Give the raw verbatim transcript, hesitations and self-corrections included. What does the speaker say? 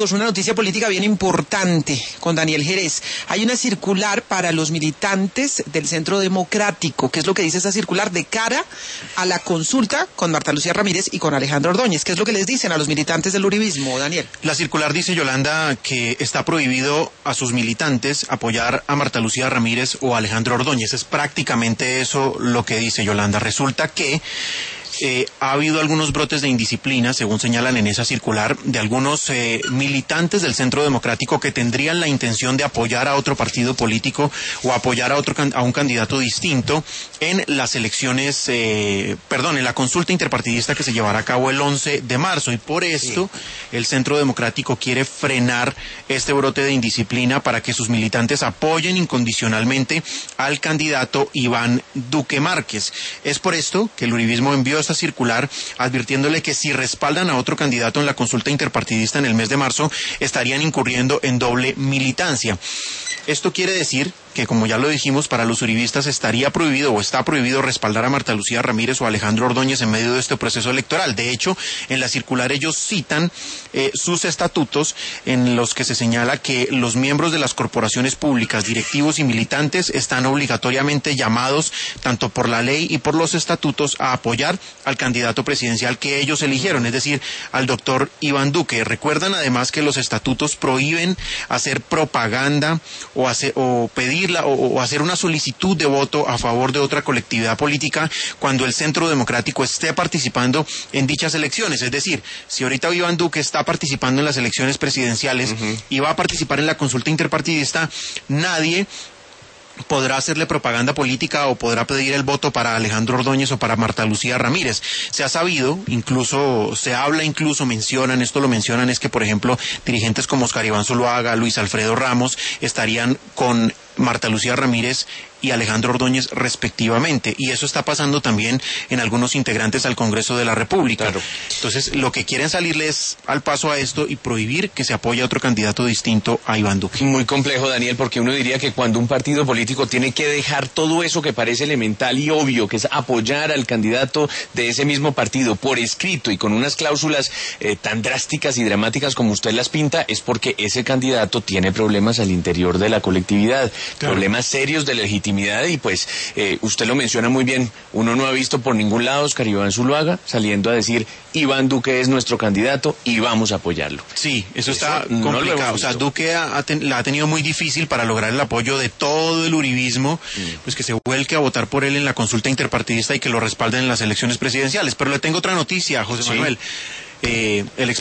Una noticia política bien importante con Daniel Jerez. Hay una circular para los militantes del Centro Democrático. ¿Qué es lo que dice esa circular de cara a la consulta con Marta Lucía Ramírez y con Alejandro Ordóñez? ¿Qué es lo que les dicen a los militantes del uribismo, Daniel? La circular dice, Yolanda, que está prohibido a sus militantes apoyar a Marta Lucía Ramírez o a Alejandro Ordóñez. Es prácticamente eso lo que dice, Yolanda. Resulta que Eh, ha habido algunos brotes de indisciplina, según señalan en esa circular, de algunos eh, militantes del Centro Democrático que tendrían la intención de apoyar a otro partido político o apoyar a otro a un candidato distinto en las elecciones, eh, perdón, en la consulta interpartidista que se llevará a cabo el once de marzo. Y por esto sí, el Centro Democrático quiere frenar este brote de indisciplina para que sus militantes apoyen incondicionalmente al candidato Iván Duque Márquez. Es por esto que el uribismo envió esta circular advirtiéndole que si respaldan a otro candidato en la consulta interpartidista en el mes de marzo, estarían incurriendo en doble militancia. Esto quiere decir que, como ya lo dijimos, para los uribistas estaría prohibido o está prohibido respaldar a Marta Lucía Ramírez o a Alejandro Ordóñez en medio de este proceso electoral. De hecho, en la circular ellos citan eh, sus estatutos en los que se señala que los miembros de las corporaciones públicas, directivos y militantes están obligatoriamente llamados, tanto por la ley y por los estatutos, a apoyar al candidato presidencial que ellos eligieron, es decir, al doctor Iván Duque. Recuerdan además que los estatutos prohíben hacer propaganda o, hacer, o pedir O, o hacer una solicitud de voto a favor de otra colectividad política cuando el Centro Democrático esté participando en dichas elecciones. Es decir, si ahorita Iván Duque está participando en las elecciones presidenciales uh-huh. y va a participar en la consulta interpartidista, nadie podrá hacerle propaganda política o podrá pedir el voto para Alejandro Ordóñez o para Marta Lucía Ramírez. Se ha sabido, incluso se habla, incluso mencionan, esto lo mencionan, es que, por ejemplo, dirigentes como Oscar Iván Zuluaga, Luis Alfredo Ramos, estarían con Marta Lucía Ramírez y Alejandro Ordóñez respectivamente, y eso está pasando también en algunos integrantes al Congreso de la República. Claro. Entonces, lo que quieren salirles al paso a esto y prohibir que se apoye a otro candidato distinto a Iván Duque. Muy complejo, Daniel, porque uno diría que cuando un partido político tiene que dejar todo eso que parece elemental y obvio, que es apoyar al candidato de ese mismo partido por escrito y con unas cláusulas eh, tan drásticas y dramáticas como usted las pinta, es porque ese candidato tiene problemas al interior de la colectividad, claro, problemas serios de legitimidad. Y pues eh, usted lo menciona muy bien, uno no ha visto por ningún lado a Oscar Iván Zuluaga saliendo a decir Iván Duque es nuestro candidato y vamos a apoyarlo. Sí, eso, eso está complicado, no o sea, Duque ha, ha ten, la ha tenido muy difícil para lograr el apoyo de todo el uribismo, mm. pues que se vuelque a votar por él en la consulta interpartidista y que lo respalden en las elecciones presidenciales. Pero le tengo otra noticia, José sí. Manuel. Eh, el